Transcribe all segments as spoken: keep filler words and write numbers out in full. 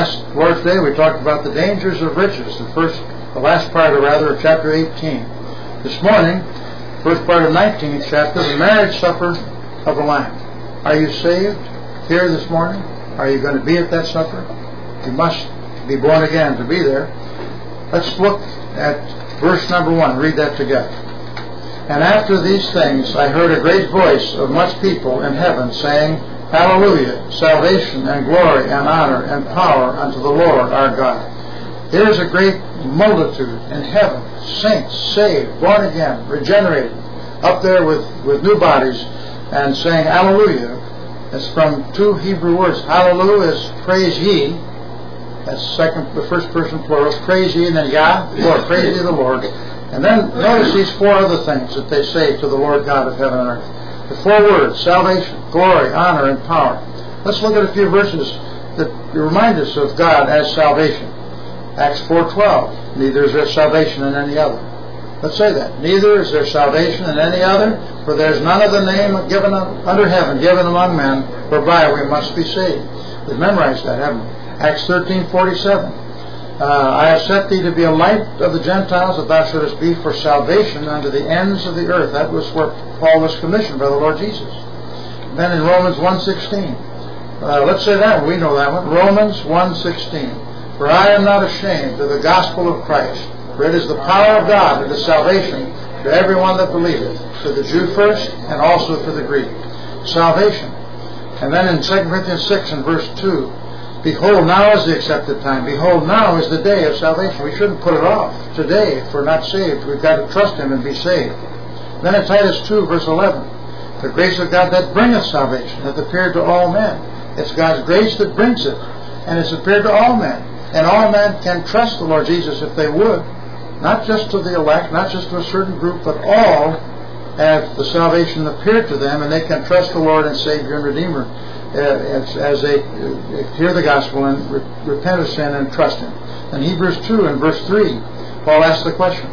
last Lord's Day we talked about the dangers of riches, the first, the last part, or rather, of chapter eighteen. This morning, first part of nineteenth chapter, the marriage supper of the Lamb. Are you saved here this morning? Are you going to be at that supper? You must be born again to be there. Let's look at verse number one. Read that together. And after these things I heard a great voice of much people in heaven saying, Hallelujah, salvation and glory and honor and power unto the Lord our God. There is a great multitude in heaven, saints, saved, born again, regenerated, up there with, with new bodies, and saying Hallelujah. It's from two Hebrew words. Hallelujah is praise ye. That's second, the first person plural. Praise ye, and then Yah, Lord, praise ye the Lord. And then notice these four other things that they say to the Lord God of heaven and earth. The four words: salvation, glory, honor, and power. Let's look at a few verses that remind us of God as salvation. Acts four twelve. Neither is there salvation in any other. Let's say that. Neither is there salvation in any other, for there is none other name given under heaven, given among men, whereby we must be saved. We've memorized that, haven't we? Acts thirteen forty-seven. Uh, I have set thee to be a light of the Gentiles, that thou shouldest be for salvation unto the ends of the earth. That was where Paul was commissioned by the Lord Jesus. Then in Romans one sixteen. Uh, let's say that one. We know that one. Romans one sixteen. For I am not ashamed of the gospel of Christ, for it is the power of God unto salvation to everyone that believeth, to the Jew first, and also to the Greek. Salvation. And then in Second Corinthians six and verse two, Behold, now is the accepted time. Behold, now is the day of salvation. We shouldn't put it off. Today, if we're not saved, we've got to trust Him and be saved. Then in Titus two, verse eleven, the grace of God that bringeth salvation hath appeared to all men. It's God's grace that brings it, and it's appeared to all men. And all men can trust the Lord Jesus if they would, not just to the elect, not just to a certain group, but all have the salvation appeared to them, and they can trust the Lord and Savior and Redeemer as, as they hear the gospel and re- repent of sin and trust Him. In Hebrews two and verse three, Paul asks the question,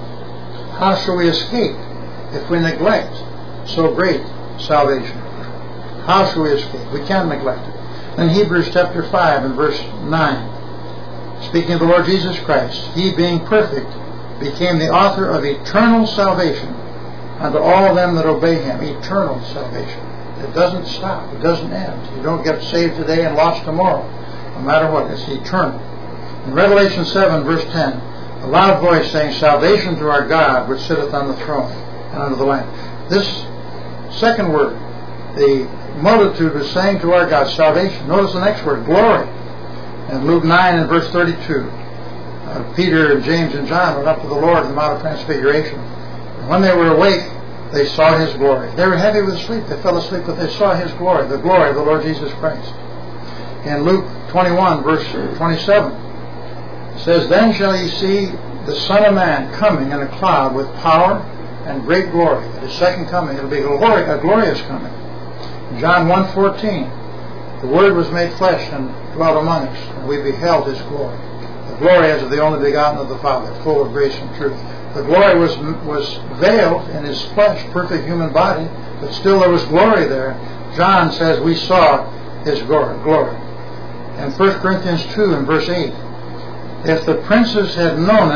how shall we escape if we neglect so great salvation? How shall we escape? We can't neglect it. In Hebrews chapter five and verse nine, speaking of the Lord Jesus Christ, He being perfect became the author of eternal salvation unto all them that obey Him. Eternal salvation. It doesn't stop. It doesn't end. You don't get saved today and lost tomorrow. No matter what, it's eternal. In Revelation seven verse ten, a loud voice saying, Salvation to our God which sitteth on the throne and unto the Lamb. This second word, the multitude was saying to our God, salvation. Notice the next word, glory. In Luke nine and verse thirty-two, uh, Peter and James and John went up to the Lord in the Mount of Transfiguration. And when they were awake, they saw His glory. They were heavy with sleep. They fell asleep, but they saw His glory, the glory of the Lord Jesus Christ. In Luke twenty-one, verse twenty-seven, it says, Then shall ye see the Son of Man coming in a cloud with power and great glory. At His second coming, it will be a, glory, a glorious coming. In John one fourteen, the Word was made flesh and dwelt among us, and we beheld His glory. The glory as of the only begotten of the Father, full of grace and truth. The glory was was veiled in His flesh, perfect human body, but still there was glory there. John says we saw His glory. glory. And First Corinthians two and verse eight, if the princes had known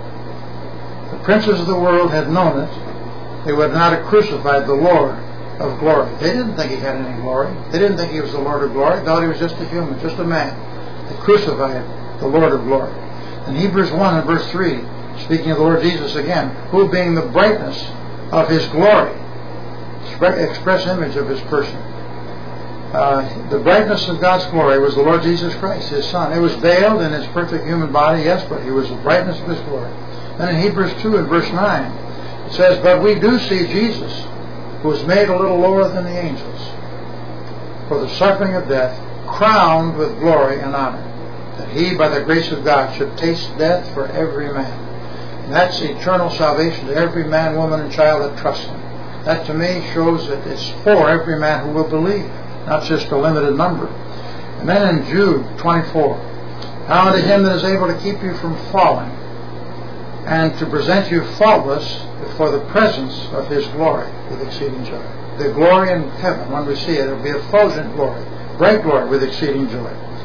it, the princes of the world had known it, they would not have crucified the Lord of glory. They didn't think He had any glory. They didn't think He was the Lord of glory. They thought He was just a human, just a man. They crucified the Lord of glory. In Hebrews one and verse three, speaking of the Lord Jesus again, who being the brightness of His glory, express image of His person. Uh, the brightness of God's glory was the Lord Jesus Christ, His Son. It was veiled in His perfect human body, yes, but He was the brightness of His glory. Then in Hebrews two and verse nine, it says, But we do see Jesus, who was made a little lower than the angels, for the suffering of death, crowned with glory and honor, that He, by the grace of God, should taste death for every man. And that's eternal salvation to every man, woman, and child that trusts Him. That to me shows that it's for every man who will believe, not just a limited number. And then in Jude twenty-four, Now unto Him that is able to keep you from falling, and to present you faultless before the presence of His glory with exceeding joy. The glory in heaven, when we see it, it will be effulgent glory, bright glory with exceeding joy.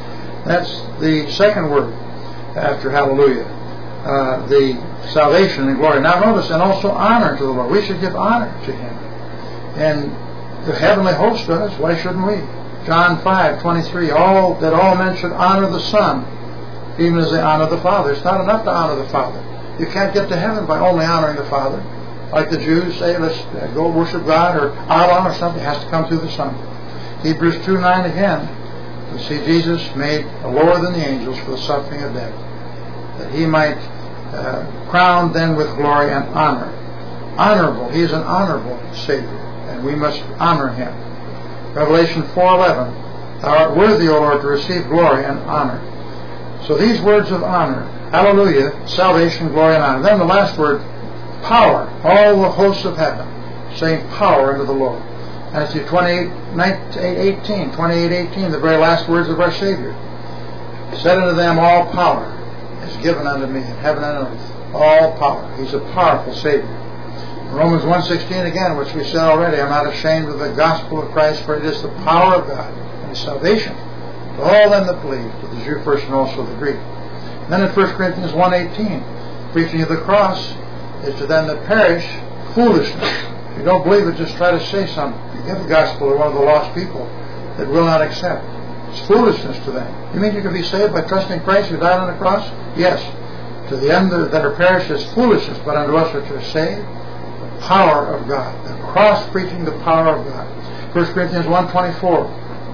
That's the second word after hallelujah. Uh, the salvation and glory. Now notice, and also honor to the Lord. We should give honor to Him. And the heavenly host does. Why shouldn't we? John five twenty-three, all that all men should honor the Son, even as they honor the Father. It's not enough to honor the Father. You can't get to heaven by only honoring the Father. Like the Jews say, let's go worship God or Allah or something. It has to come through the Son. Hebrews two nine again, we see Jesus made lower than the angels for the suffering of death, that He might uh, crown them with glory and honor. Honorable. He is an honorable Savior, and we must honor Him. Revelation four eleven, Thou art worthy, O Lord, to receive glory and honor. So these words of honor, hallelujah, salvation, glory, and honor. Then the last word, power. All the hosts of heaven saying power unto the Lord. Matthew twenty-eight eighteen, twenty-eight eighteen, the very last words of our Savior. He said unto them, all power is given unto me in heaven and earth. All power. He's a powerful Savior. Romans one sixteen again, which we said already, I'm not ashamed of the gospel of Christ, for it is the power of God and salvation to all them that believe, to the Jew first and also the Greek. And then in First Corinthians one eighteen, preaching of the cross is to them that perish foolishness. If you don't believe it, just try to say something. Give the gospel to one of the lost people that will not accept. It's foolishness to them. You mean you can be saved by trusting Christ who died on the cross? Yes. To the end that are perished is foolishness, but unto us which are saved, the power of God. The cross preaching the power of God. First Corinthians one twenty-four.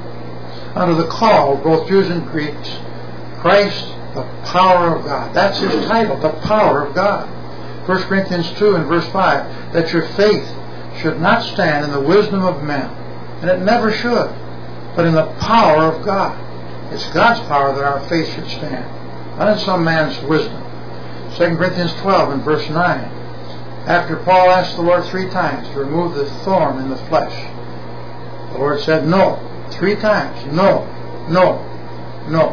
Unto the called, both Jews and Greeks, Christ, the power of God. That's His title, the power of God. First Corinthians two and verse five, that your faith should not stand in the wisdom of men, and it never should, but in the power of God. It's God's power that our faith should stand, not in some man's wisdom. Second Corinthians twelve and verse nine, after Paul asked the Lord three times to remove the thorn in the flesh, the Lord said no. Three times. No. No. No.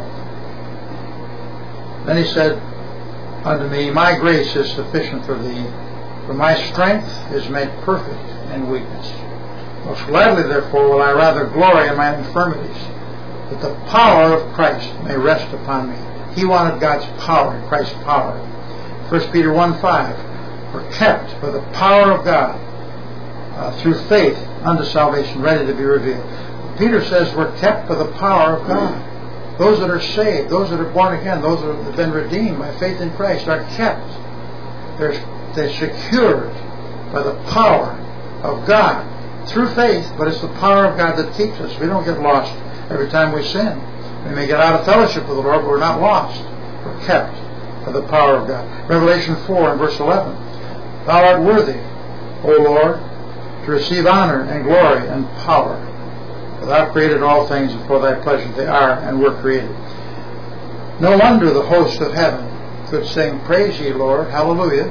Then He said unto me, my grace is sufficient for thee, for my strength is made perfect in weakness. Most gladly, therefore, will I rather glory in my infirmities, that the power of Christ may rest upon me. He wanted God's power, Christ's power. First Peter one five, we're kept by the power of God uh, through faith unto salvation, ready to be revealed. Peter says we're kept by the power of God. Those that are saved, those that are born again, those that have been redeemed by faith in Christ are kept. They're, they're secured by the power of God through faith, but it's the power of God that keeps us. We don't get lost every time we sin. We may get out of fellowship with the Lord, but we're not lost. We're kept by the power of God. Revelation four and verse eleven. Thou art worthy, O Lord, to receive honor and glory and power. For Thou created all things, and for Thy pleasure they are and were created. No wonder the host of heaven could sing, praise ye, Lord, hallelujah,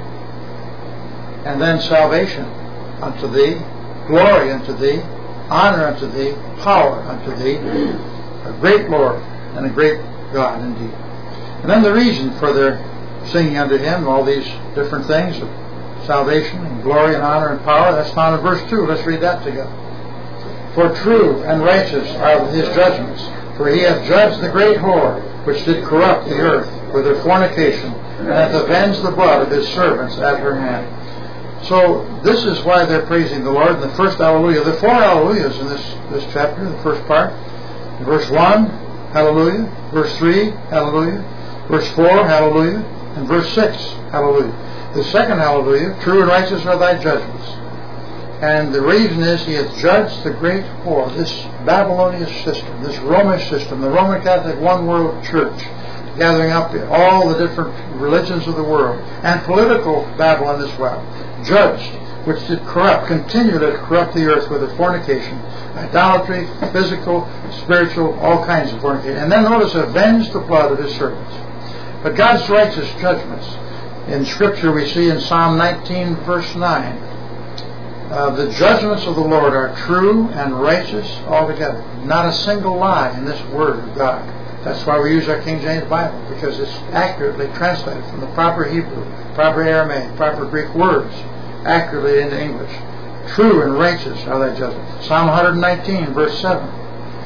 and then salvation unto Thee, glory unto Thee, honor unto Thee, power unto Thee, a great Lord and a great God indeed. And then the reason for their singing unto Him, all these different things of salvation and glory and honor and power, that's found in verse two. Let's read that together. For true and righteous are His judgments, for He hath judged the great whore, which did corrupt the earth with her fornication, and hath avenged the blood of His servants at her hand. So this is why they're praising the Lord in the first hallelujah. There are four hallelujahs in this, this chapter, the first part. In verse one, hallelujah. Verse three, hallelujah. Verse four, hallelujah. And verse six, hallelujah. The second hallelujah, true and righteous are Thy judgments. And the reason is He hath judged the great whore, this Babylonian system, this Romish system, the Roman Catholic one world church, gathering up all the different religions of the world, and political Babylon as well, judged, which did corrupt, continue to corrupt the earth with her fornication, idolatry, physical, spiritual, all kinds of fornication. And then notice, avenge the blood of His servants. But God's righteous judgments, in Scripture we see in Psalm nineteen verse nine, Uh, the judgments of the Lord are true and righteous altogether. Not a single lie in this Word of God. That's why we use our King James Bible, because it's accurately translated from the proper Hebrew, proper Aramaic, proper Greek words, accurately into English. True and righteous are Thy judgments. Psalm one nineteen, verse seven.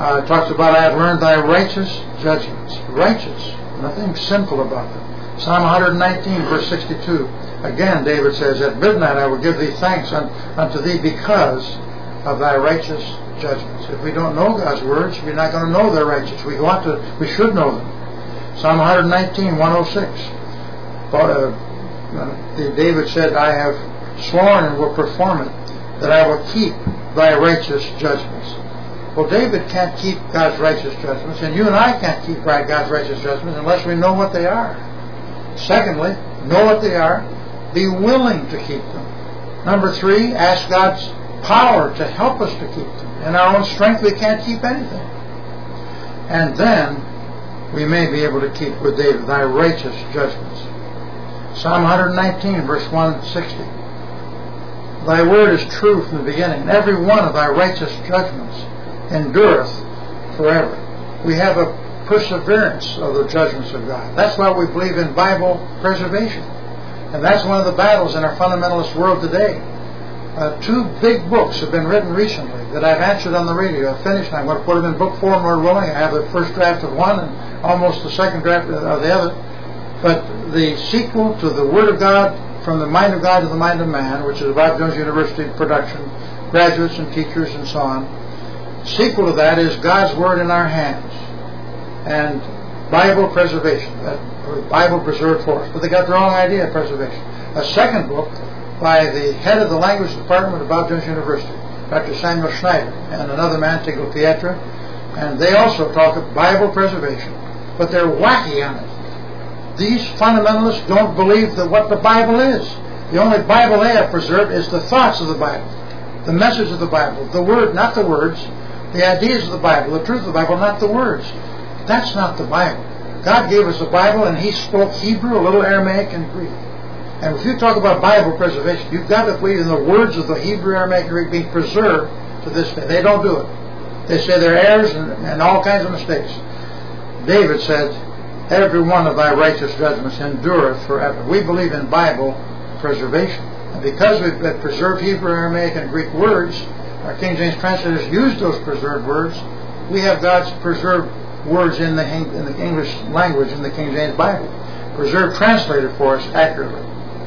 Uh, it talks about, I have learned thy righteous judgments. Righteous. Nothing sinful about them. Psalm one nineteen, verse sixty-two. Again, David says, at midnight I will give thee thanks un, unto thee because of thy righteous judgments. If we don't know God's words, we're not going to know they're righteous. We want to, we should know them. Psalm one nineteen, one oh six. Uh, uh, David said, I have sworn and will perform it, that I will keep thy righteous judgments. Well, David can't keep God's righteous judgments, and you and I can't keep God's righteous judgments unless we know what they are. Secondly, know what they are. Be willing to keep them. Number three, ask God's power to help us to keep them. In our own strength, we can't keep anything. And then we may be able to keep with David thy righteous judgments. Psalm one nineteen, verse one sixty. Thy word is true from the beginning, and every one of thy righteous judgments endureth forever. We have a perseverance of the judgments of God. That's why we believe in Bible preservation. And that's one of the battles in our fundamentalist world today. Uh, two big books have been written recently that I've answered on the radio. I've finished. I'm going to put them in book form, Lord willing. I have the first draft of one and almost the second draft of the other. But the sequel to the Word of God, From the Mind of God to the Mind of Man, which is a Bob Jones University production, graduates and teachers and so on. Sequel to that is God's Word in our hands and Bible preservation, that Bible preserved for us. But they got the wrong idea of preservation. A second book by the head of the language department of Bob Jones University, Doctor Samuel Schneider, and another man, Tiggle Pietra, and they also talk of Bible preservation, but they're wacky on it. These fundamentalists don't believe that what the Bible is. The only Bible they have preserved is the thoughts of the Bible, the message of the Bible, the Word, not the words, the ideas of the Bible, the truth of the Bible, not the words. That's not the Bible. God gave us the Bible, and He spoke Hebrew, a little Aramaic, and Greek. And if you talk about Bible preservation, you've got to believe in the words of the Hebrew, Aramaic, and Greek being preserved to this day. They don't do it. They say they're errors and, and all kinds of mistakes. David said, every one of thy righteous judgments endureth forever. We believe in Bible preservation. And because we've preserved Hebrew, Aramaic, and Greek words, our King James translators used those preserved words. We have God's preserved words in the, in the English language in the King James Bible. Preserved, translated for us accurately.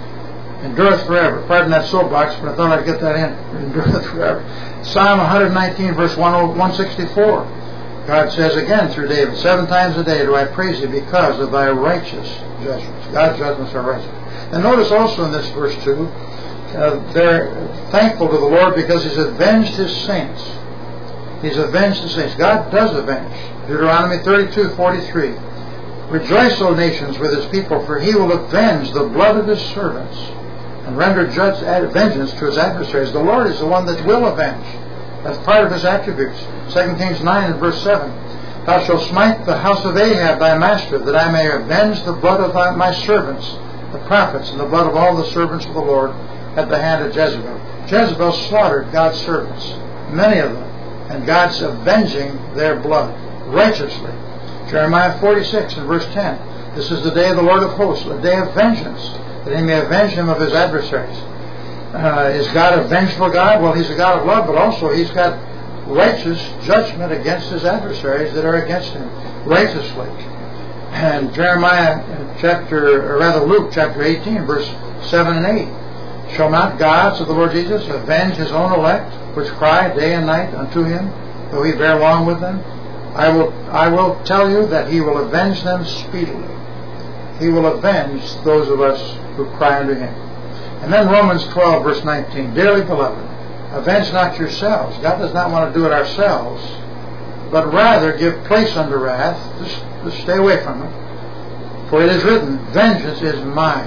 Endureth forever. Pardon that soapbox, but I thought I'd get that in. Endureth forever. Psalm one nineteen, verse one sixty-four. God says again through David, seven times a day do I praise thee because of thy righteous judgments. God's judgments are righteous. And notice also in this verse two, uh, they're thankful to the Lord because He's avenged His saints. He's avenged the saints. God does avenge. Deuteronomy thirty-two forty-three. Rejoice, O nations, with His people, for He will avenge the blood of His servants and render judge vengeance to His adversaries. The Lord is the one that will avenge. That's part of His attributes. Second Kings nine and verse seven. Thou shalt smite the house of Ahab thy master, that I may avenge the blood of thy, my servants, the prophets, and the blood of all the servants of the Lord at the hand of Jezebel. Jezebel slaughtered God's servants, many of them, and God's avenging their blood righteously. Jeremiah forty-six and verse ten. This is the day of the Lord of hosts, a day of vengeance, that He may avenge him of his adversaries. Uh, is God a vengeful God? Well, He's a God of love, but also He's got righteous judgment against His adversaries that are against Him righteously. And Jeremiah chapter, or rather Luke chapter eighteen, verse seven and eight. Shall not God, said the Lord Jesus, avenge His own elect, which cry day and night unto Him, though He bear long with them? I will, I will tell you that He will avenge them speedily. He will avenge those of us who cry unto Him. And then Romans twelve, verse nineteen. Dearly beloved, avenge not yourselves. God does not want to do it ourselves, but rather give place unto wrath. Just, just stay away from it. For it is written, vengeance is mine.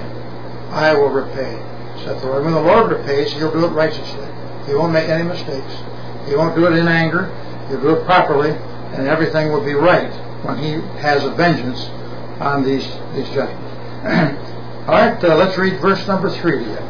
I will repay, saith the Lord. When the Lord repays, He'll do it righteously. He won't make any mistakes. He won't do it in anger. He'll do it properly, and everything will be right when He has a vengeance on these, these judgments. All right, uh, let's read verse number three again.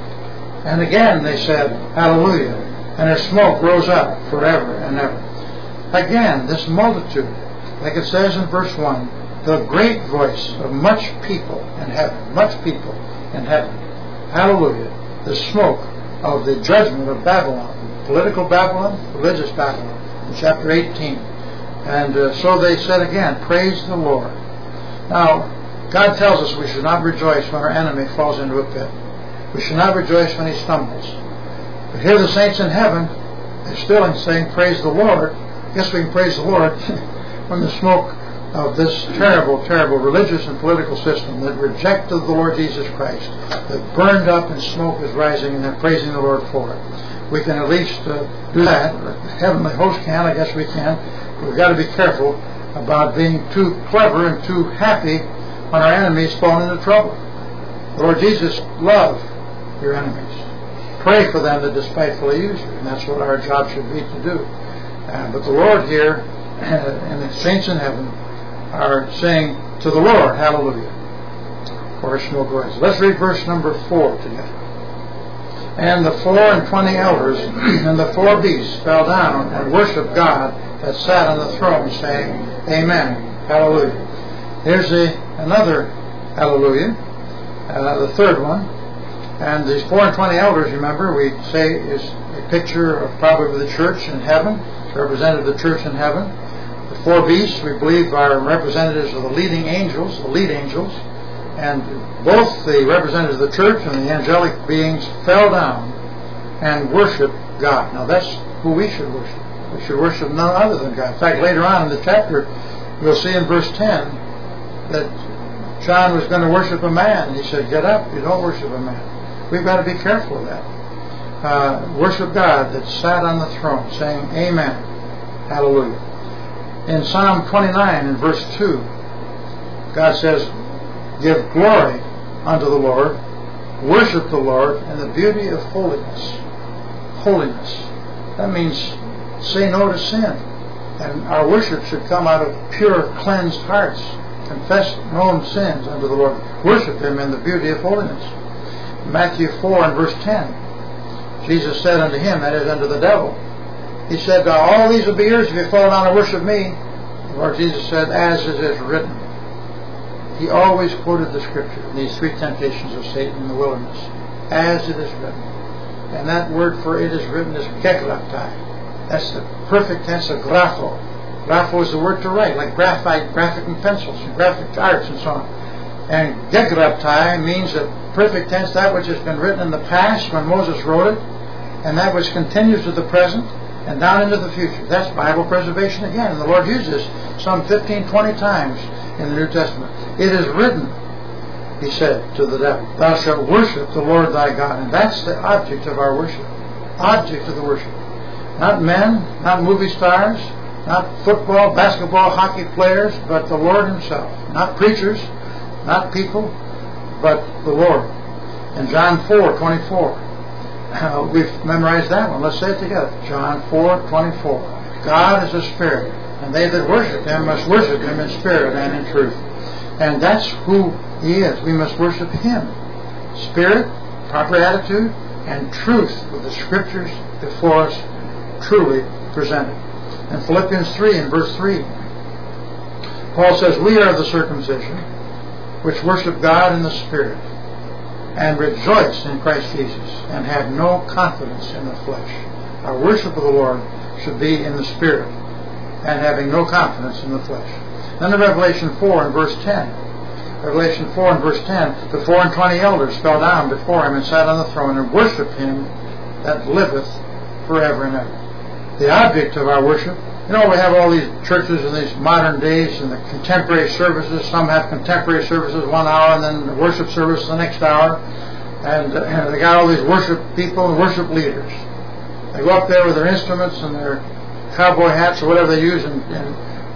And again they said, Hallelujah, and their smoke rose up forever and ever. Again, this multitude, like it says in verse one, the great voice of much people in heaven, much people in heaven. Hallelujah, the smoke of the judgment of Babylon, political Babylon, religious Babylon, in chapter eighteen. And uh, so they said again, praise the Lord. Now, God tells us we should not rejoice when our enemy falls into a pit. We should not rejoice when he stumbles. But here the saints in heaven are still saying, praise the Lord. Yes, we can praise the Lord when the smoke of this terrible, terrible religious and political system that rejected the Lord Jesus Christ, that burned up and smoke is rising, and they're praising the Lord for it. We can at least uh, do that. The heavenly host can, I guess we can. But we've got to be careful about being too clever and too happy when our enemies fall into trouble. The Lord Jesus loved your enemies. Pray for them that despitefully use you, and that's what our job should be to do. Uh, but the Lord here and the saints in heaven are saying to the Lord, hallelujah, for his smoke rises. Let's read verse number four together. And the four and twenty elders and the four beasts fell down and worshipped God that sat on the throne, saying, Amen, hallelujah. Here's a, another hallelujah, uh, the third one. And these four and twenty elders, remember, we say is a picture of probably the church in heaven. It's represented the church in heaven. The four beasts, we believe, are representatives of the leading angels, the lead angels. And both the representatives of the church and the angelic beings fell down and worshiped God. Now that's who we should worship. We should worship none other than God. In fact, later on in the chapter, we'll see in verse ten that John was going to worship a man. He said, get up, you don't worship a man. We've got to be careful of that. Uh, worship God that sat on the throne, saying, Amen, hallelujah. In Psalm twenty-nine, in verse two, God says, give glory unto the Lord, worship the Lord in the beauty of holiness. Holiness. That means say no to sin. And our worship should come out of pure, cleansed hearts. Confess known sins unto the Lord. Worship Him in the beauty of holiness. Matthew four and verse ten, Jesus said unto him, that is unto the devil, he said, all these will be yours if you fall down and worship me. The Lord Jesus said, as it is written. He always quoted the scripture, these three temptations of Satan in the wilderness, as it is written. And that word for it is written is gegraptai. That's the perfect tense of grapho. Grapho is the word to write, like graphite, graphic and pencils, and graphic arts and so on. And gegraptai means that perfect tense, that which has been written in the past when Moses wrote it, and that which continues to the present and down into the future. That's Bible preservation again. And the Lord uses this some fifteen, twenty times in the New Testament. It is written, he said to the devil, thou shalt worship the Lord thy God. And that's the object of our worship. Object of the worship. Not men, not movie stars, not football, basketball, hockey players, but the Lord Himself. Not preachers, not people, but the Lord. In John four twenty-four, uh, we've memorized that one. Let's say it together. John four twenty-four. God is a spirit, and they that worship Him must worship Him in spirit and in truth. And that's who He is. We must worship Him. Spirit, proper attitude, and truth with the Scriptures before us truly presented. In Philippians three and verse three, Paul says, we are the circumcision which worship God in the Spirit, and rejoice in Christ Jesus, and have no confidence in the flesh. Our worship of the Lord should be in the Spirit, and having no confidence in the flesh. Then in Revelation four and verse ten, Revelation four and verse ten, the four and twenty elders fell down before Him and sat on the throne, and worshipped Him that liveth forever and ever. The object of our worship, you know, we have all these churches in these modern days and the contemporary services. Some have contemporary services one hour and then the worship service the next hour. And, uh, and they got all these worship people and worship leaders. They go up there with their instruments and their cowboy hats or whatever they use and, and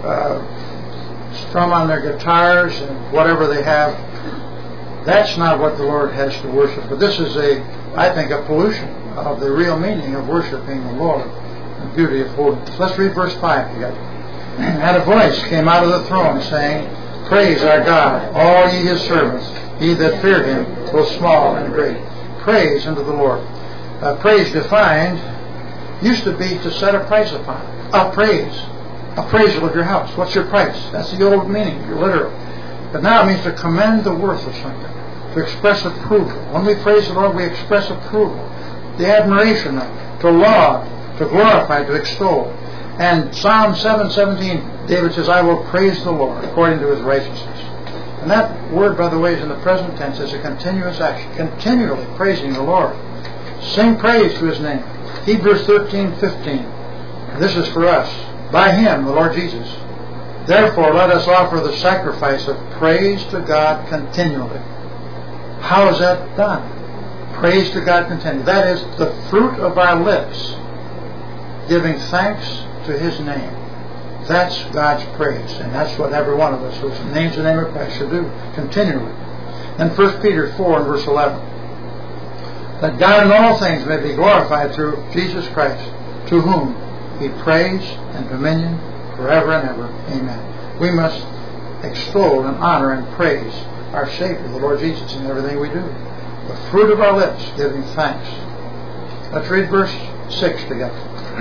uh, strum on their guitars and whatever they have. That's not what the Lord has to worship. But this is a, I think, a pollution of the real meaning of worshiping the Lord. The beauty of holiness. Let's read verse five together. And a voice came out of the throne, saying, praise our God, all ye His servants, ye that fear Him, both small and great. Praise unto the Lord. Uh, praise defined used to be to set a price upon. Appraise. Appraisal of your house. What's your price? That's the old meaning, your literal. But now it means to commend the worth of something, to express approval. When we praise the Lord, we express approval, the admiration of it, to laud, to glorify, to extol. And Psalm seven seventeen, David says, I will praise the Lord according to his righteousness. And that word, by the way, is in the present tense. It's a continuous action, continually praising the Lord. Sing praise to his name. Hebrews thirteen fifteen. This is for us. By him, the Lord Jesus. Therefore, let us offer the sacrifice of praise to God continually. How is that done? Praise to God continually. That is the fruit of our lips, giving thanks to his name. That's God's praise, and that's what every one of us who names the name of Christ should do continually. And First Peter four and verse eleven. That God in all things may be glorified through Jesus Christ, to whom be praise and dominion forever and ever. Amen. We must extol and honor and praise our Savior, the Lord Jesus, in everything we do. The fruit of our lips, giving thanks. Let's read verse six together.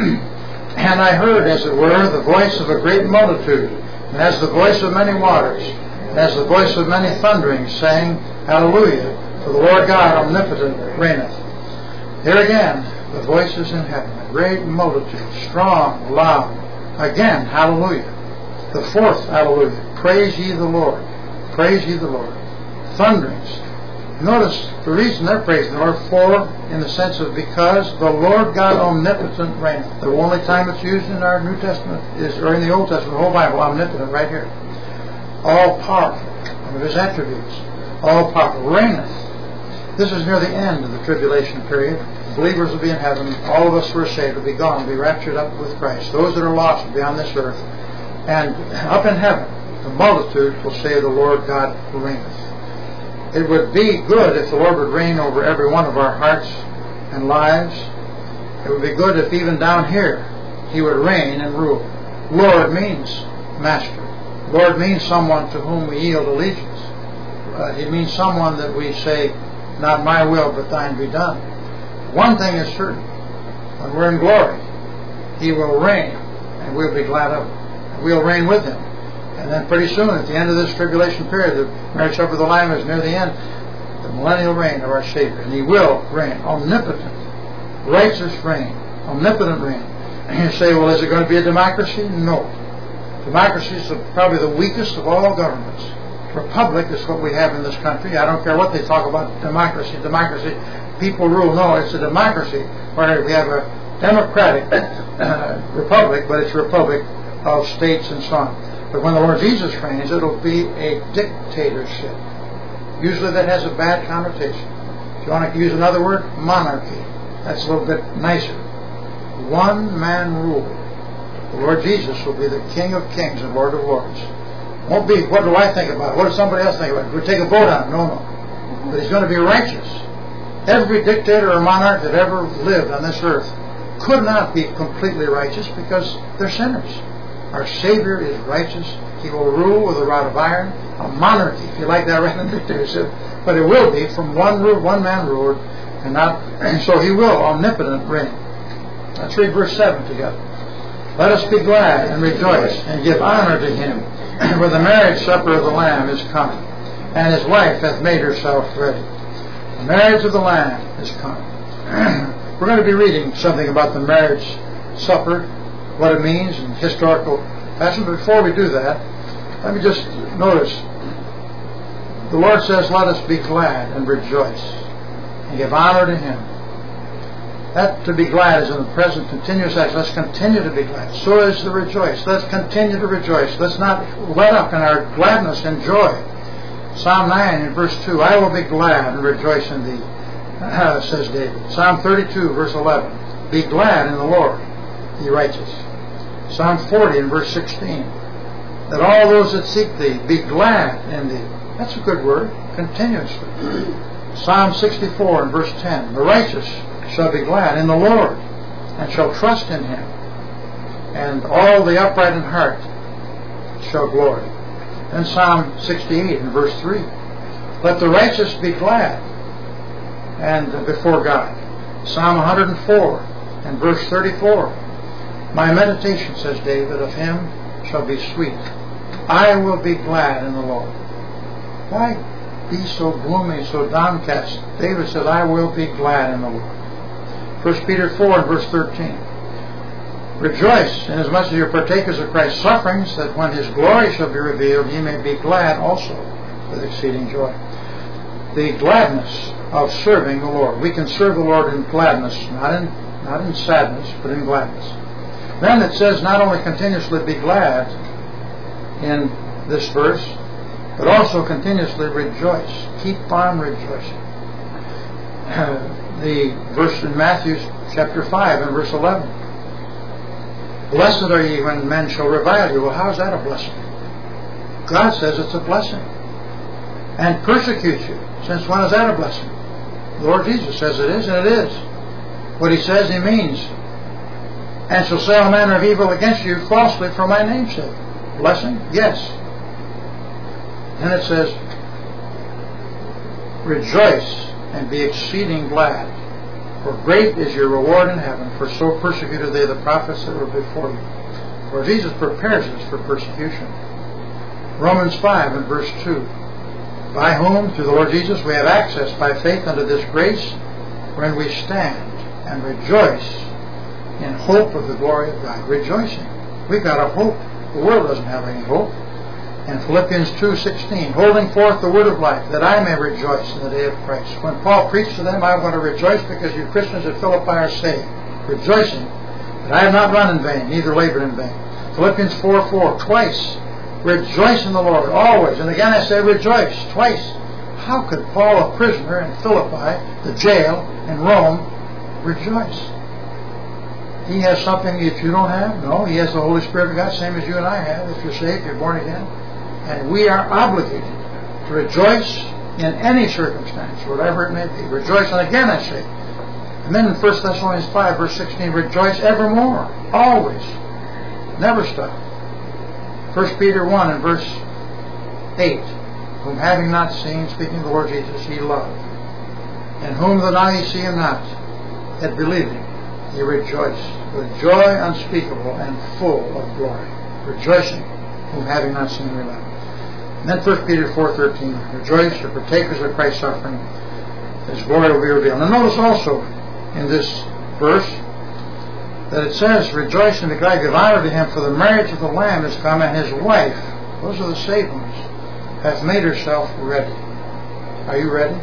And I heard, as it were, the voice of a great multitude, and as the voice of many waters, and as the voice of many thunderings, saying, Hallelujah, for the Lord God omnipotent reigneth. Here again, the voices in heaven, a great multitude, strong, loud. Again, hallelujah. The fourth hallelujah. Praise ye the Lord. Praise ye the Lord. Thunderings. Notice the reason they're praising the Lord for, in the sense of because the Lord God omnipotent reigneth. The only time it's used in our New Testament is, or in the Old Testament, the whole Bible, omnipotent, right here. All powerful. One of his attributes. All powerful. Reigneth. This is near the end of the tribulation period. Believers will be in heaven. All of us who are saved will be gone, will be raptured up with Christ. Those that are lost will be on this earth. And up in heaven, the multitude will say, the Lord God reigneth. It would be good if the Lord would reign over every one of our hearts and lives. It would be good if even down here he would reign and rule. Lord means master. Lord means someone to whom we yield allegiance. Uh, it means someone that we say, not my will, but thine be done. One thing is certain. When we're in glory, he will reign, and we'll be glad of it. We'll reign with him. And then pretty soon, at the end of this tribulation period, the marriage supper of the Lamb is near the end, the millennial reign of our Savior. And he will reign. Omnipotent. Righteous reign. Omnipotent reign. And you say, well, is it going to be a democracy? No. Democracy is probably the weakest of all governments. Republic is what we have in this country. I don't care what they talk about democracy. Democracy, people rule. No, it's a democracy where we have a democratic uh, republic, but it's a republic of states and so on. But when the Lord Jesus reigns, it'll be a dictatorship. Usually that has a bad connotation. If you want to use another word, monarchy. That's a little bit nicer. One man rule. The Lord Jesus will be the King of Kings and Lord of Lords. Won't be, what do I think about it? What does somebody else think about it? We'll take a vote on it. No, no. But he's going to be righteous. Every dictator or monarch that ever lived on this earth could not be completely righteous because they're sinners. Our Savior is righteous. He will rule with a rod of iron. A monarchy, if you like that, rather than dictatorship. But it will be from one rule, one man ruled, and not. And so he will omnipotent reign. Let's read verse seven together. Let us be glad and rejoice and give honor to him, for the marriage supper of the Lamb is come, and his wife hath made herself ready. The marriage of the Lamb is come. We're going to be reading something about the marriage supper, what it means in historical fashion. But before we do that, let me just notice the Lord says, let us be glad and rejoice and give honor to him. That to be glad is in the present continuous action. Let's continue to be glad. So is the rejoice. Let's continue to rejoice. Let's not let up in our gladness and joy. Psalm nine in verse two, I will be glad and rejoice in thee, uh, says David. Psalm thirty-two verse eleven, be glad in the Lord, ye righteous. Psalm forty in verse sixteen, that all those that seek thee be glad in thee. That's a good word, continuously. Psalm sixty-four in verse ten, the righteous shall be glad in the Lord, and shall trust in him, and all the upright in heart shall glory. And Psalm sixty-eight in verse three, let the righteous be glad and before God. Psalm one hundred four and verse thirty-four, my meditation, says David, of him shall be sweet. I will be glad in the Lord. Why be so gloomy, so downcast? David says, I will be glad in the Lord. First Peter four and verse thirteen, Rejoice, inasmuch as you are partakers of Christ's sufferings, that when His glory shall be revealed, ye may be glad also with exceeding joy. The gladness of serving the Lord. We can serve the Lord in gladness, not in not in sadness, but in gladness. Then it says not only continuously be glad in this verse, but also continuously rejoice. Keep on rejoicing. The verse in Matthew chapter five and verse eleven. Blessed are ye when men shall revile you. Well, how is that a blessing? God says it's a blessing. And persecute you. Since when is that a blessing? The Lord Jesus says it is, and it is. What He says, He means. And shall say all manner of evil against you falsely for my name's sake. Blessing? Yes. And it says, rejoice and be exceeding glad, for great is your reward in heaven, for so persecuted they the prophets that were before you. For Jesus prepares us for persecution. Romans five and verse two. By whom, through the Lord Jesus, we have access by faith unto this grace, wherein we stand and rejoice in hope of the glory of God. Rejoicing. We've got a hope. The world doesn't have any hope. In Philippians two sixteen, holding forth the word of life, that I may rejoice in the day of Christ. When Paul preached to them, I'm going to rejoice because you Christians at Philippi are saved. Rejoicing that I have not run in vain, neither labored in vain. Philippians four four, twice, rejoice in the Lord, always. And again I say rejoice, twice. How could Paul, a prisoner in Philippi, the jail in Rome, rejoice? He has something that you don't have? No, He has the Holy Spirit of God, same as you and I have. If you're saved, you're born again. And we are obligated to rejoice in any circumstance, whatever it may be. Rejoice, and again I say. And then in First Thessalonians five, verse sixteen, rejoice evermore, always. Never stop. First Peter one and verse eight, whom having not seen, speaking of the Lord Jesus, ye love. In whom though now ye see Him not, yet believing, ye rejoice with joy unspeakable and full of glory. Rejoicing, whom having not seen we love. And then First Peter four thirteen, rejoice, you're partakers of Christ's suffering, His glory will be revealed. And notice also in this verse that it says, rejoice and be glad, give honor to Him, for the marriage of the Lamb is come, and His wife, those are the saved ones, hath made herself ready. Are you ready?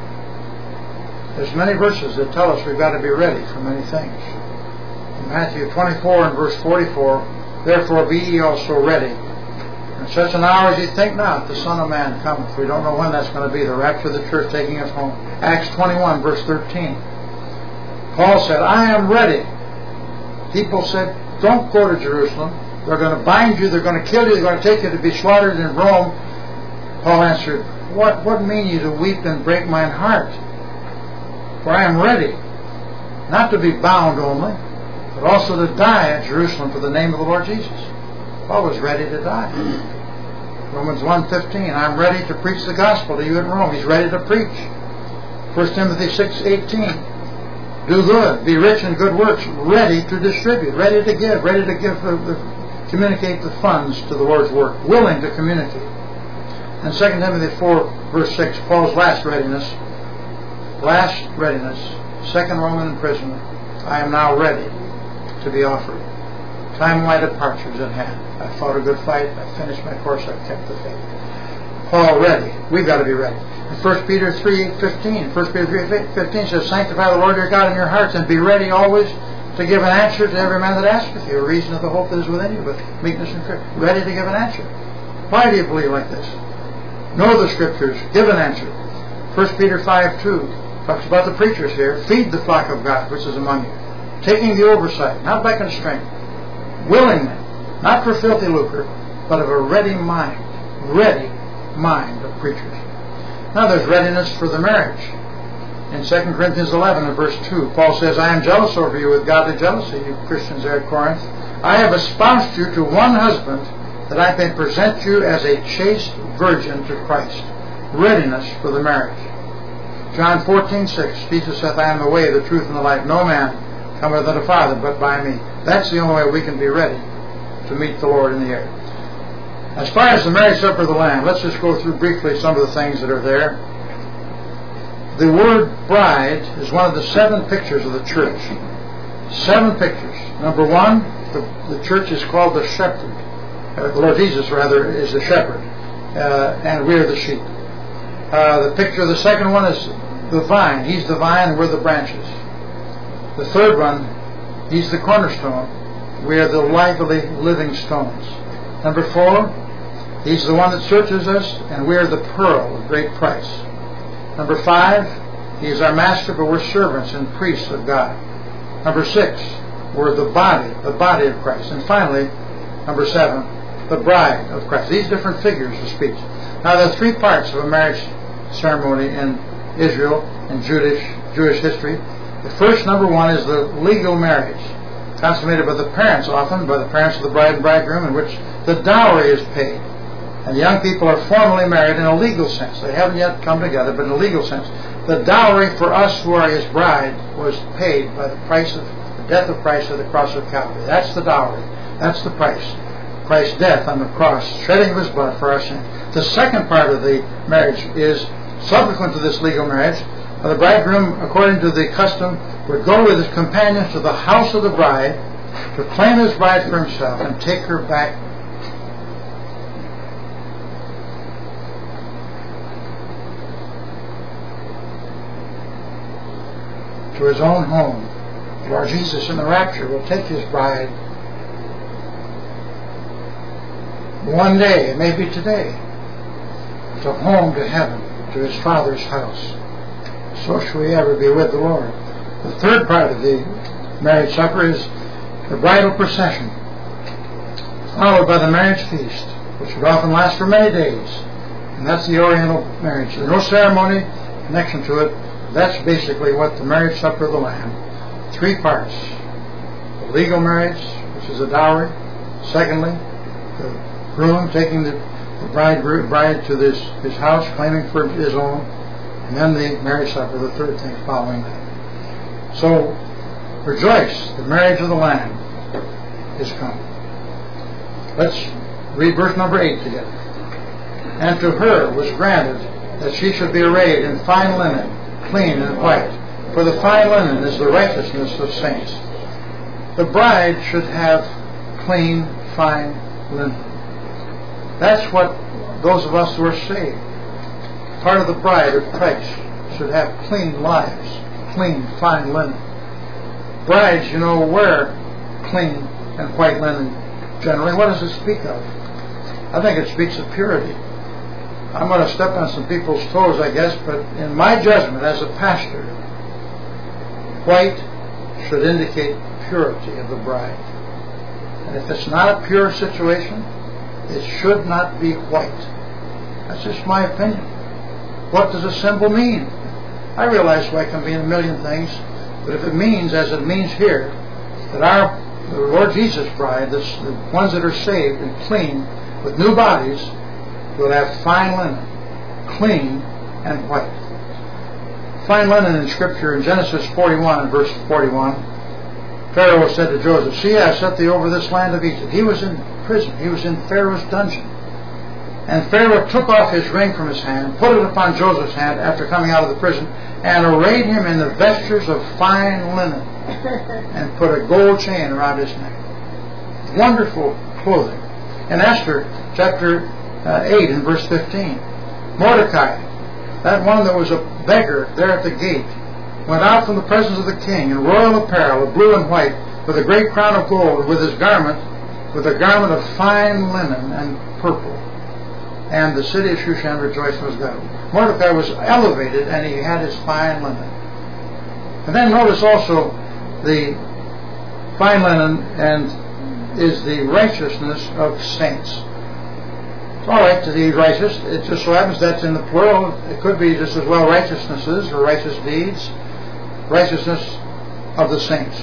There's many verses that tell us we've got to be ready for many things. In Matthew twenty-four and verse forty-four, therefore be ye also ready. In such an hour as ye think not, the Son of Man cometh. We don't know when that's going to be, the rapture of the church taking us home. Acts twenty-one, verse thirteen. Paul said, I am ready. People said, don't go to Jerusalem. They're going to bind you, they're going to kill you, they're going to take you to be slaughtered in Rome. Paul answered, What, what mean ye to weep and break mine heart? For I am ready, not to be bound only, but also to die at Jerusalem for the name of the Lord Jesus. Paul was ready to die. Romans one fifteen, I'm ready to preach the gospel to you in Rome. He's ready to preach. First Timothy six eighteen, do good, be rich in good works, ready to distribute, ready to give, ready to give the, the, communicate the funds to the Lord's work, willing to communicate. And Second Timothy four verse six, Paul's last readiness, last readiness, second Roman imprisonment, I am now ready to be offered. Time of my departure is at hand. I fought a good fight. I finished my course. I've kept the faith. Paul ready. We've got to be ready. In First Peter three fifteen, First Peter three fifteen says, sanctify the Lord your God in your hearts, and be ready always to give an answer to every man that asketh you, a reason of the hope that is within you, with meekness and fear. Ready to give an answer. Why do you believe like this? Know the Scriptures. Give an answer. First Peter five two talks about the preachers here. Feed the flock of God which is among you, taking the oversight, not by constraint, willingly, not for filthy lucre, but of a ready mind, ready mind of preachers. Now there's readiness for the marriage. In Second Corinthians eleven and verse two, Paul says, I am jealous over you with godly jealousy, you Christians there at Corinth. I have espoused you to one husband, that I may present you as a chaste virgin to Christ. Readiness for the marriage. John fourteen six, Jesus saith, I am the way, the truth, and the life. No man cometh unto the Father but by me. That's the only way we can be ready to meet the Lord in the air. As far as the marriage supper of the Lamb, let's just go through briefly some of the things that are there. The word bride is one of the seven pictures of the church. seven pictures. Number one, the, the church is called the shepherd. Uh, the Lord Jesus, rather, is the shepherd, uh, and we are the sheep. Uh, the picture of the second one is the vine. He's the vine, and we're the branches. The third one, He's the cornerstone. We are the lively, living stones. Number four, He's the one that searches us, and we are the pearl of great price. Number five, He is our master, but we're servants and priests of God. Number six, we're the body, the body of Christ. And finally, number seven, the bride of Christ. These different figures of speech. Now, there are three parts of a marriage ceremony in Israel and Jewish Jewish history. The first, number one, is the legal marriage, consummated by the parents, often by the parents of the bride and bridegroom, in which the dowry is paid. And the young people are formally married in a legal sense. They haven't yet come together, but in a legal sense. The dowry for us who are His bride was paid by the price of the death of Christ at the cross of Calvary. That's the dowry. That's the price. Christ's death on the cross, shedding of His blood for our sin. The second part of the marriage is subsequent to this legal marriage. The bridegroom, according to the custom, would go with his companions to the house of the bride to claim his bride for himself and take her back to his own home. The Lord Jesus in the rapture will take His bride one day, it may be today, to home, to heaven, to His Father's house. So shall we ever be with the Lord. The third part of the marriage supper is the bridal procession, followed by the marriage feast, which would often last for many days. And that's the Oriental marriage. There's no ceremony connection to it. That's basically what the marriage supper of the Lamb. Three parts. The legal marriage, which is a dowry. Secondly, the groom taking the, the bride, bride to this, his house, claiming for his own. And then the marriage supper, the third thing following that. So, rejoice, the marriage of the Lamb is come. Let's read verse number eight together. And to her was granted that she should be arrayed in fine linen, clean and white. For the fine linen is the righteousness of saints. The bride should have clean, fine linen. That's what those of us who are saved, part of the bride of Christ, should have clean lives, clean, fine linen. Brides, you know, wear clean and white linen generally. What does it speak of? I think it speaks of purity. I'm going to step on some people's toes, I guess, but in my judgment as a pastor, white should indicate purity of the bride. And if it's not a pure situation, it should not be white. That's just my opinion. What does a symbol mean? I realize white can mean a million things, but if it means, as it means here, that our the Lord Jesus bride, the, the ones that are saved and clean with new bodies, will have fine linen, clean and white. Fine linen in Scripture in Genesis forty-one and verse forty-one, Pharaoh said to Joseph, "See, I have set thee over this land of Egypt." He was in prison. He was in Pharaoh's dungeon. And Pharaoh took off his ring from his hand, put it upon Joseph's hand after coming out of the prison, and arrayed him in the vestures of fine linen, and put a gold chain around his neck. Wonderful clothing. In Esther chapter uh, eight and verse fifteen, Mordecai, that one that was a beggar there at the gate, went out from the presence of the king in royal apparel of blue and white, with a great crown of gold, with his garment, with a garment of fine linen and purple. And the city of Shushan rejoiced and was glad. Mordecai was elevated, and he had his fine linen. And then notice also the fine linen and is the righteousness of saints. It's all right to be righteous. It just so happens that's in the plural. It could be just as well righteousnesses or righteous deeds. Righteousness of the saints.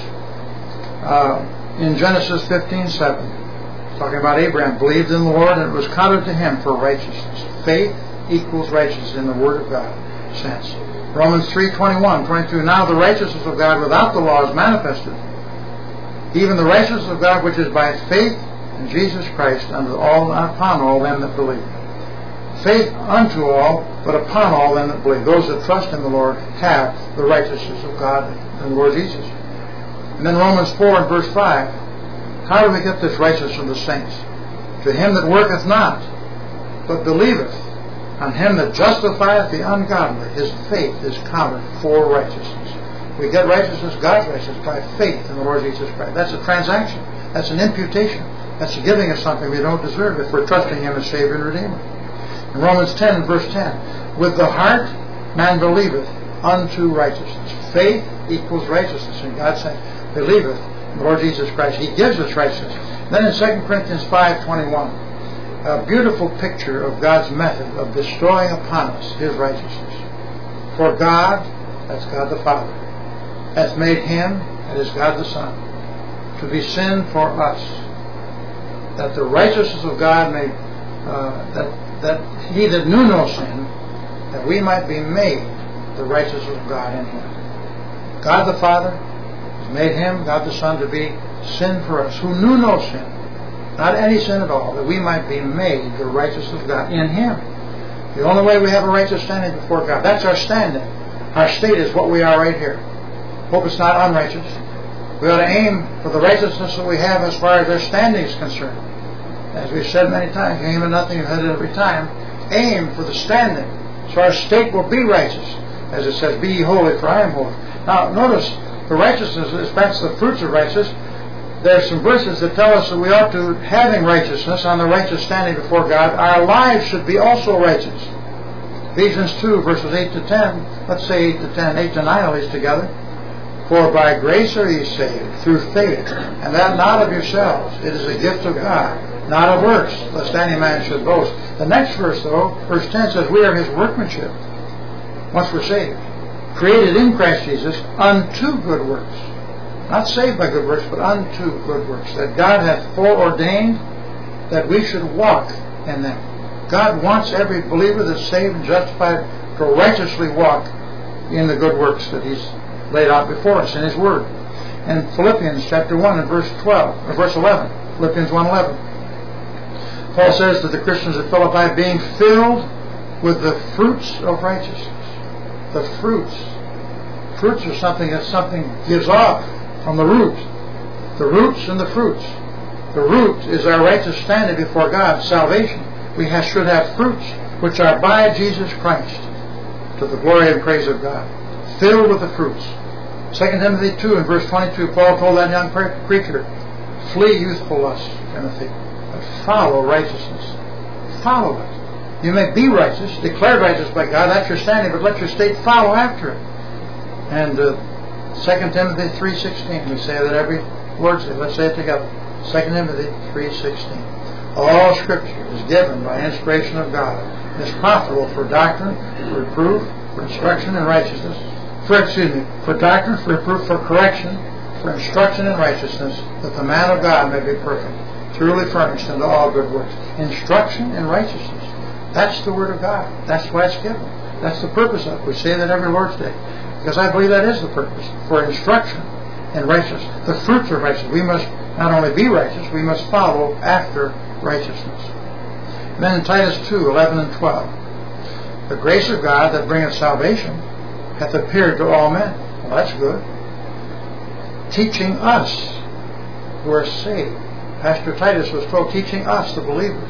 Uh, in Genesis fifteen seven, talking about Abraham, believed in the Lord, and it was counted to him for righteousness. Faith equals righteousness in the Word of God sense. Romans three twenty-one, twenty-two, now the righteousness of God without the law is manifested, even the righteousness of God which is by faith in Jesus Christ unto all, upon all them that believe. Faith unto all, but upon all them that believe. Those that trust in the Lord have the righteousness of God in the Lord Jesus. And then Romans four and verse five. How do we get this righteousness from the saints? To him that worketh not, but believeth on him that justifieth the ungodly, his faith is counted for righteousness. We get righteousness, God's righteousness, by faith in the Lord Jesus Christ. That's a transaction. That's an imputation. That's giving us something we don't deserve if we're trusting him as Savior and Redeemer. In Romans ten and verse ten, with the heart man believeth unto righteousness. Faith equals righteousness. And God said, believeth in the Lord Jesus Christ. He gives us righteousness. Then in Second Corinthians five twenty-one, a beautiful picture of God's method of bestowing upon us his righteousness. For God, that's God the Father, hath made him, that is God the Son, to be sin for us, that the righteousness of God may, uh, that, that he that knew no sin, that we might be made the righteousness of God in him. God the Father has made him, God the Son, to be sin for us, who knew no sin, not any sin at all, that we might be made the righteousness of God in him. The only way we have a righteous standing before God, that's our standing. Our state is what we are right here. Hope it's not unrighteous. We ought to aim for the righteousness that we have as far as our standing is concerned. As we've said many times, you aim at nothing, you've had it every time. Aim for the standing, so our state will be righteous. As it says, be ye holy, for I am holy. Now, notice, the righteousness is that's the fruits of righteousness. There are some verses that tell us that we ought to, having righteousness on the righteous standing before God, our lives should be also righteous. Ephesians two, verses eight to ten. Let's say eight to ten, eight to nine at least together. For by grace are ye saved, through faith, and that not of yourselves. It is a gift of God, not of works, lest any man should boast. The next verse, though, verse ten says, we are his workmanship, once we're saved, created in Christ Jesus unto good works. Not saved by good works, but unto good works, that God hath foreordained that we should walk in them. God wants every believer that's saved and justified to righteously walk in the good works that he's laid out before us in his word. In Philippians chapter one and verse twelve, or verse eleven, Philippians one eleven, Paul says to the Christians at Philippi, being filled with the fruits of righteousness. The fruits. Fruits are something that something gives off from the root. The roots and the fruits. The root is our righteous standing before God, salvation. We have, should have fruits which are by Jesus Christ, to the glory and praise of God. Filled with the fruits. Second Timothy two and verse twenty-two, Paul told that young preacher, flee youthful lusts, Timothy, but follow righteousness. Follow it. You may be righteous, declared righteous by God, that's your standing, but let your state follow after it. And uh, Second Timothy three sixteen, we say that every word, let's say it together. Second Timothy three sixteen. All Scripture is given by inspiration of God, and is profitable for doctrine, for reproof, for instruction in righteousness, for, excuse me, for doctrine, for reproof, for correction, for instruction in righteousness, that the man of God may be perfect, truly furnished unto all good works. Instruction in righteousness. That's the Word of God. That's why it's given. That's the purpose of it. We say that every Lord's Day, because I believe that is the purpose, for instruction in righteousness. The fruits of righteousness. We must not only be righteous, we must follow after righteousness. And then in Titus two, eleven and twelve, the grace of God that bringeth salvation hath appeared to all men. Well, that's good. Teaching us who are saved. Pastor Titus was told, teaching us, the believers.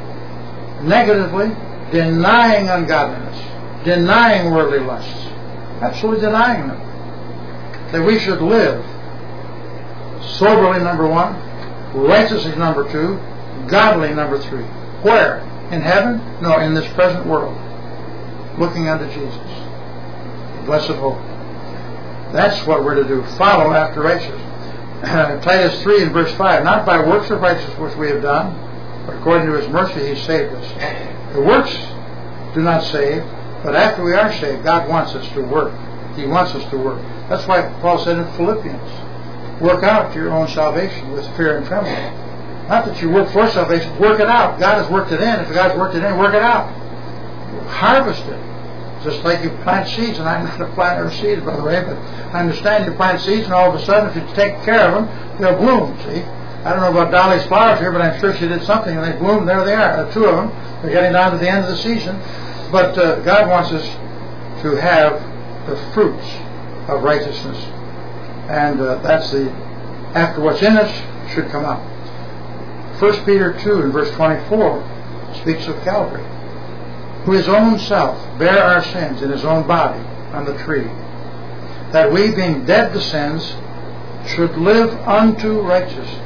Negatively, denying ungodliness, denying worldly lusts, absolutely denying them. That we should live soberly, number one, righteously, number two, godly, number three. Where? In heaven? No, in this present world. Looking unto Jesus. Blessed hope. That's what we're to do. Follow after righteousness. Titus three and verse five. Not by works of righteousness which we have done, but according to his mercy he saved us. The works do not save, but after we are saved, God wants us to work. He wants us to work. That's why Paul said in Philippians, work out your own salvation with fear and trembling. Not that you work for salvation, work it out. God has worked it in. If God's worked it in, work it out. Harvest it. Just like you plant seeds, and I'm not a planter of seeds, by the way, but I understand you plant seeds, and all of a sudden, if you take care of them, they'll bloom, see? I don't know about Dolly's flowers here, but I'm sure she did something, and they bloomed. There they are, two of them. They're getting down to the end of the season. But uh, God wants us to have the fruits of righteousness. And uh, that's the, after what's in us should come out. First Peter two and verse twenty-four speaks of Calvary, who his own self bare our sins in his own body on the tree, that we, being dead to sins, should live unto righteousness.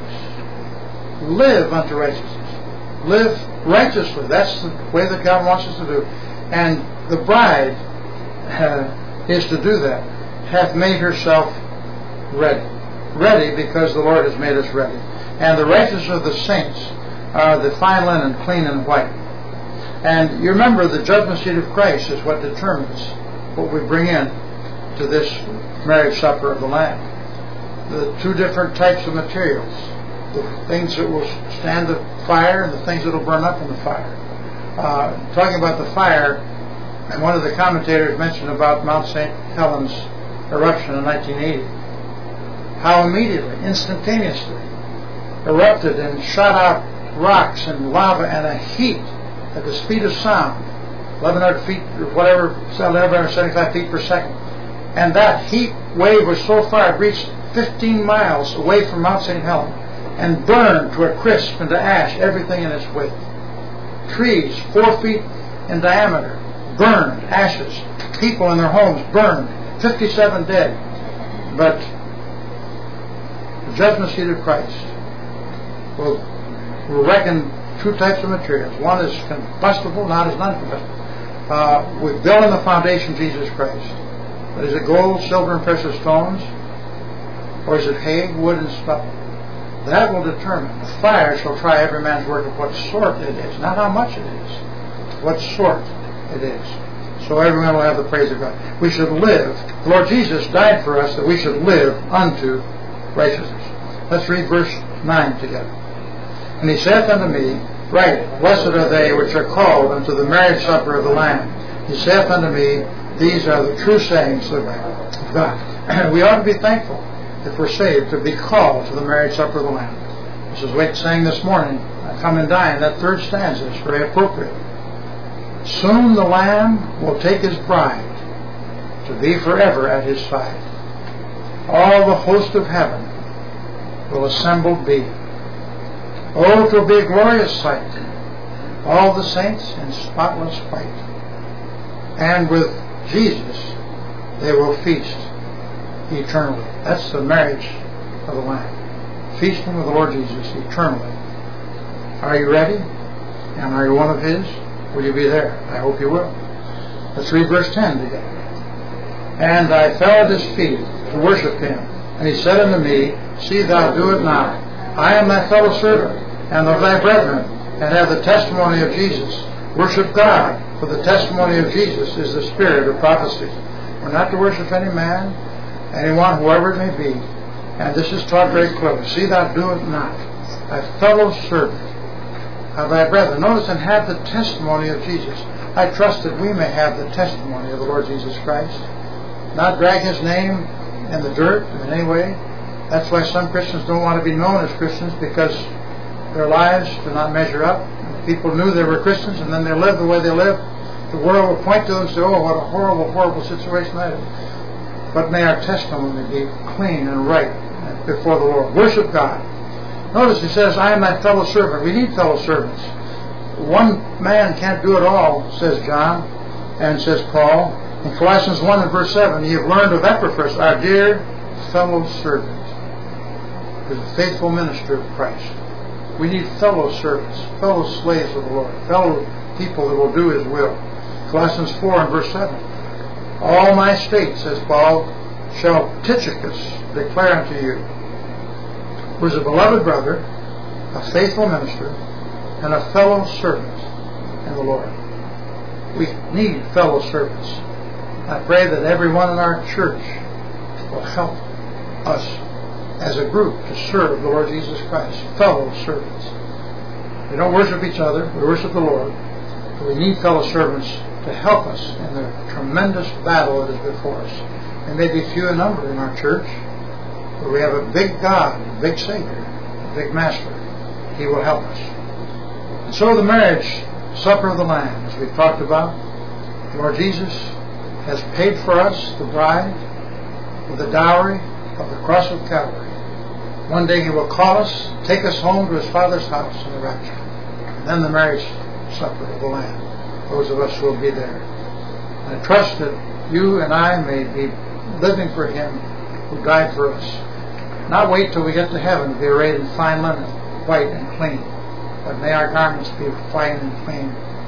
Live unto righteousness. Live righteously. That's the way that God wants us to do. And the bride uh, is to do that. Hath made herself ready. Ready because the Lord has made us ready. And the righteousness of the saints are the fine linen, clean and white. And you remember the judgment seat of Christ is what determines what we bring in to this marriage supper of the Lamb. The two different types of materials. The things that will stand the fire and the things that will burn up in the fire. Uh, talking about the fire, and one of the commentators mentioned about Mount Saint Helens eruption in nineteen eighty. How immediately, instantaneously, erupted and shot out rocks and lava and a heat at the speed of sound, eleven hundred feet or whatever, eleven hundred seventy-five feet per second. And that heat wave was so far, it reached fifteen miles away from Mount Saint Helens and burned to a crisp and to ash everything in its width. Trees four feet in diameter burned, ashes. People in their homes burned. fifty-seven dead. But the judgment seat of Christ will, will reckon two types of materials. One is combustible, not as non-combustible. Uh, with building the foundation, Jesus Christ. But is it gold, silver, and precious stones? Or is it hay, wood, and stubble? That will determine. The fire shall try every man's work of what sort it is. Not how much it is. What sort it is. So everyone will have the praise of God. We should live. The Lord Jesus died for us that we should live unto righteousness. Let's read verse nine together. And he saith unto me, Right, blessed are they which are called unto the marriage supper of the Lamb. He saith unto me, These are the true sayings of God. We ought to be thankful, if we're saved, to be called to the marriage supper of the Lamb. This is Wade saying this morning, I come and dine. That third stanza is very appropriate. Soon the Lamb will take his bride to be forever at his side. All the host of heaven will assembled be. Oh, it will be a glorious sight. All the saints in spotless white. And with Jesus they will feast eternally. That's the marriage of the Lamb. Feasting with the Lord Jesus eternally. Are you ready? And are you one of His? Will you be there? I hope you will. Let's read verse ten together. And I fell at His feet to worship Him. And He said unto me, See thou do it not. I am thy fellow servant, and of thy brethren, and have the testimony of Jesus. Worship God, for the testimony of Jesus is the spirit of prophecy. We're not to worship any man, anyone, whoever it may be. And this is taught very clearly. See thou do it not. Thy fellow servant of thy brethren. Notice, and have the testimony of Jesus. I trust that we may have the testimony of the Lord Jesus Christ. Not drag His name in the dirt in any way. That's why some Christians don't want to be known as Christians, because their lives do not measure up. People knew they were Christians, and then they lived the way they lived. The world will point to them and say, oh, what a horrible, horrible situation that is. But may our testimony be clean and right before the Lord. Worship God. Notice He says, I am thy fellow servant. We need fellow servants. One man can't do it all, says John, and says Paul. In Colossians one and verse seven, ye have learned of Epaphras, our dear fellow servant, who is a faithful minister of Christ. We need fellow servants, fellow slaves of the Lord, fellow people that will do His will. Colossians four and verse seven. All my state, says Paul, shall Tychicus declare unto you, who is a beloved brother, a faithful minister, and a fellow servant in the Lord. We need fellow servants. I pray that everyone in our church will help us as a group to serve the Lord Jesus Christ. Fellow servants. We don't worship each other, we worship the Lord. But we need fellow servants to help us in the tremendous battle that is before us. There may be few in number in our church, but we have a big God, a big Savior, a big Master. He will help us. And so the marriage supper of the Lamb, as we've talked about, the Lord Jesus has paid for us, the bride, with a dowry of the cross of Calvary. One day He will call us, take us home to His Father's house in the rapture. And then the marriage supper of the Lamb, those of us who will be there. And I trust that you and I may be living for Him who died for us. Not wait till we get to heaven to be arrayed in fine linen, white and clean, but may our garments be fine and clean